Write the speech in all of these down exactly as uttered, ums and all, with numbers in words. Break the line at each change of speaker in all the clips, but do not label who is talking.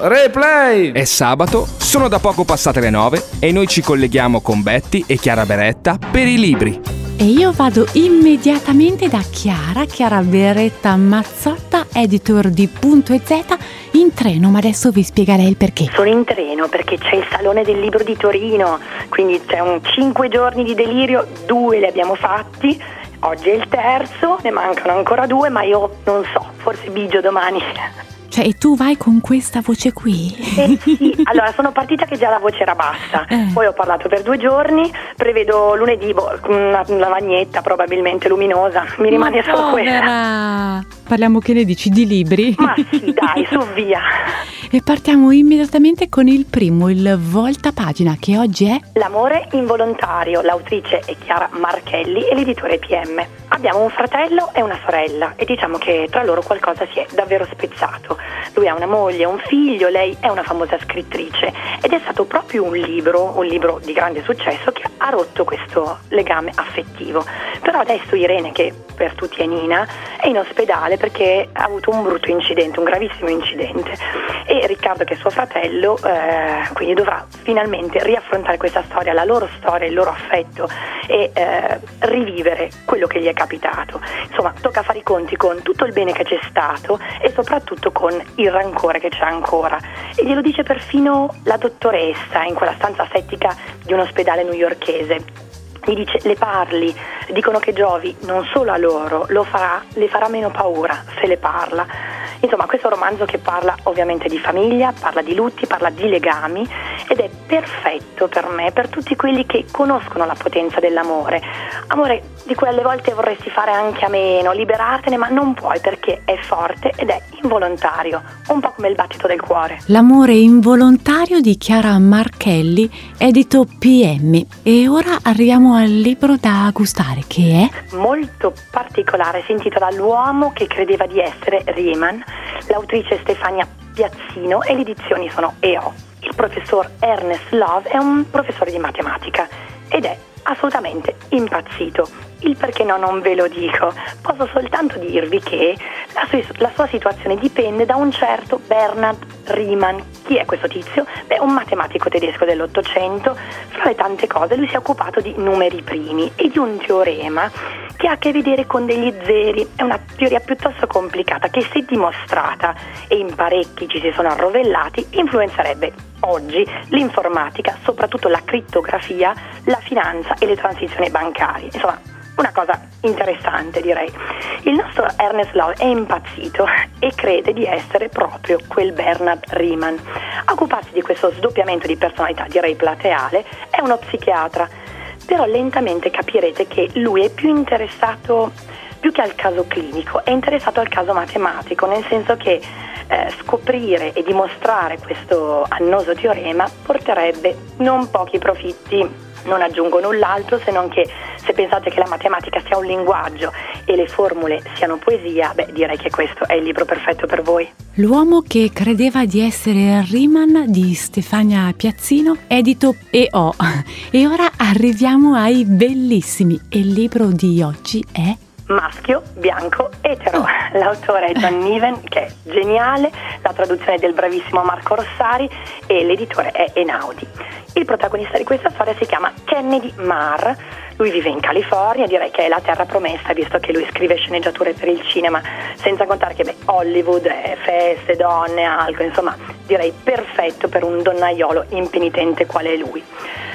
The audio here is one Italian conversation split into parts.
replay!
È sabato, sono da poco passate le nove e noi ci colleghiamo con Betty e Chiara Beretta per i libri.
E io vado immediatamente da Chiara, Chiara Beretta Mazzotta, editor di Punto e Z, in treno, ma adesso vi spiegherei il perché.
Sono in treno perché c'è il Salone del Libro di Torino, quindi c'è un cinque giorni di delirio, due li abbiamo fatti, oggi è il terzo, ne mancano ancora due, ma io non so, forse bigio domani.
Cioè, e tu vai con questa voce qui?
Eh sì, allora sono partita che già la voce era bassa,
eh.
poi ho parlato per due giorni, prevedo lunedì boh, una lavagnetta probabilmente luminosa, mi rimane
Ma
solo
povera.
quella.
Parliamo, che ne dici, di libri?
Ma sì, dai, su via.
E partiamo immediatamente con il primo, il voltapagina, che oggi è
L'amore involontario, l'autrice è Chiara Marchelli e l'editore P M. Abbiamo un fratello e una sorella e diciamo che tra loro qualcosa si è davvero spezzato. Lui ha una moglie, un figlio, lei è una famosa scrittrice ed è stato proprio un libro, un libro di grande successo che ha rotto questo legame affettivo. Però adesso Irene, che per tutti è Nina, è in ospedale perché ha avuto un brutto incidente, un gravissimo incidente, e Riccardo, che è suo fratello, eh, quindi dovrà finalmente riaffrontare questa storia, la loro storia, il loro affetto e eh, rivivere quello che gli è capitato. Insomma, tocca fare i conti con tutto il bene che c'è stato e soprattutto con il rancore che c'è ancora, e glielo dice perfino la dottoressa in quella stanza settica di un ospedale newyorkese. Gli dice: le parli, dicono che giovi non solo a loro, lo farà, le farà meno paura se le parla. Insomma, questo è un romanzo che parla ovviamente di famiglia, parla di lutti, parla di legami ed è perfetto per me, per tutti quelli che conoscono la potenza dell'amore. Amore di cui alle volte vorresti fare anche a meno, liberartene, ma non puoi perché è forte ed è involontario, un po' come il battito del cuore.
L'amore involontario di Chiara Marchelli, edito P M. E ora arriviamo al libro da gustare, che è
molto particolare, si intitola L'uomo che credeva di essere Riemann, l'autrice Stefania Piazzino e le edizioni sono E O. Il professor Ernest Love è un professore di matematica ed è assolutamente impazzito. Il perché no non ve lo dico, posso soltanto dirvi che la sua, la sua situazione dipende da un certo Bernhard Riemann. Chi è questo tizio? Beh, un matematico tedesco dell'Ottocento. Fra le tante cose lui si è occupato di numeri primi e di un teorema che ha a che vedere con degli zeri. È una teoria piuttosto complicata che, se dimostrata, e in parecchi ci si sono arrovellati, influenzerebbe oggi l'informatica, soprattutto la crittografia, la finanza e le transizioni bancarie. Insomma, una cosa interessante, direi. Il nostro Ernest Love è impazzito e crede di essere proprio quel Bernhard Riemann. A occuparsi di questo sdoppiamento di personalità, direi plateale, è uno psichiatra. Però lentamente capirete che lui è più interessato, più che al caso clinico, è interessato al caso matematico, nel senso che eh, scoprire e dimostrare questo annoso teorema porterebbe non pochi profitti. Non aggiungo null'altro se non che, se pensate che la matematica sia un linguaggio e le formule siano poesia, beh, direi che questo è il libro perfetto per voi.
L'uomo che credeva di essere Riemann di Stefania Piazzino, edito E O. E ora arriviamo ai bellissimi, e il libro di oggi è
Maschio, bianco, etero. L'autore è John Niven, che è geniale, la traduzione è del bravissimo Marco Rossari e l'editore è Einaudi. Il protagonista di questa storia si chiama Kennedy Marr. Lui vive in California, direi che è la terra promessa, visto che lui scrive sceneggiature per il cinema, senza contare che beh, Hollywood è feste, donne, alcol, insomma, direi perfetto per un donnaiolo impenitente quale è lui.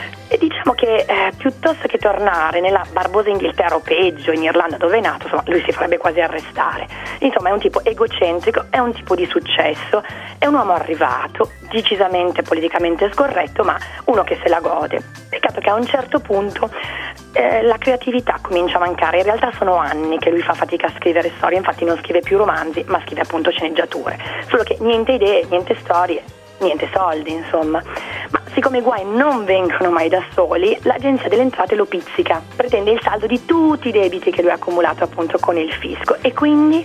E diciamo che eh, piuttosto che tornare nella barbosa Inghilterra o peggio in Irlanda dove è nato, insomma, lui si farebbe quasi arrestare. Insomma, è un tipo egocentrico, è un tipo di successo, è un uomo arrivato, decisamente politicamente scorretto, ma uno che se la gode. Peccato che a un certo punto eh, la creatività comincia a mancare. In realtà sono anni che lui fa fatica a scrivere storie, infatti non scrive più romanzi, ma scrive appunto sceneggiature. Solo che niente idee, niente storie, niente soldi, insomma. Ma siccome i guai non vengono mai da soli, l'Agenzia delle Entrate lo pizzica, pretende il saldo di tutti i debiti che lui ha accumulato appunto con il fisco e quindi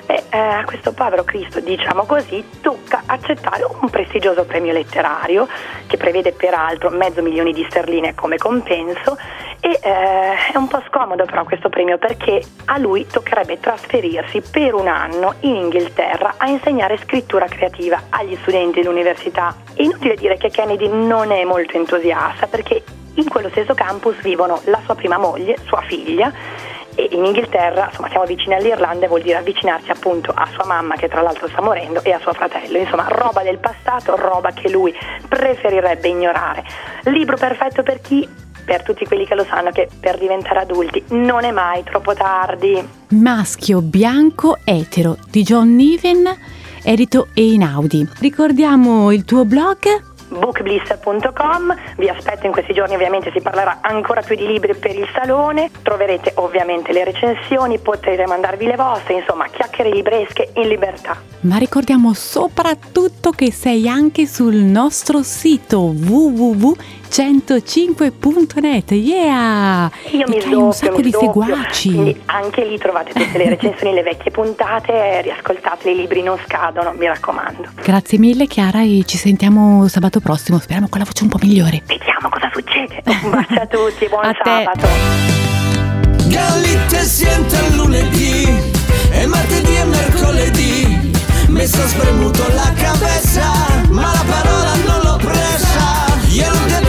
E eh, a questo povero Cristo, diciamo così, tocca accettare un prestigioso premio letterario che prevede peraltro mezzo milione di sterline come compenso. E eh, è un po' scomodo però questo premio, perché a lui toccherebbe trasferirsi per un anno in Inghilterra a insegnare scrittura creativa agli studenti dell'università. È inutile dire che Kennedy non è molto entusiasta, perché in quello stesso campus vivono la sua prima moglie, sua figlia, e in Inghilterra, insomma, siamo vicini all'Irlanda, vuol dire avvicinarsi appunto a sua mamma, che tra l'altro sta morendo, e a suo fratello. Insomma, roba del passato, roba che lui preferirebbe ignorare. Libro perfetto per chi? Per tutti quelli che lo sanno che per diventare adulti non è mai troppo tardi.
Maschio bianco etero di John Niven, edito Einaudi. Ricordiamo il tuo blog?
bookblister punto com. Vi aspetto in questi giorni, ovviamente si parlerà ancora più di libri per il salone, troverete ovviamente le recensioni, potrete mandarvi le vostre, insomma chiacchiere libresche in libertà.
Ma ricordiamo soprattutto che sei anche sul nostro sito w w w punto centocinque punto net. Yeah!
Io mi
hai
sdoppio,
un sacco
mi
di
sdoppio,
seguaci.
quindi anche lì trovate tutte le recensioni, le vecchie puntate, riascoltate, i libri non scadono, mi raccomando.
Grazie mille Chiara, e ci sentiamo sabato prossimo, speriamo con la voce un po' migliore.
Vediamo cosa succede. Un bacio a tutti, buon
A te.
sabato.
Galli te siente il lunedì e martedì e mercoledì. Mi sono spremuto la cabeza, ma la parola non l'ho presa. Io non te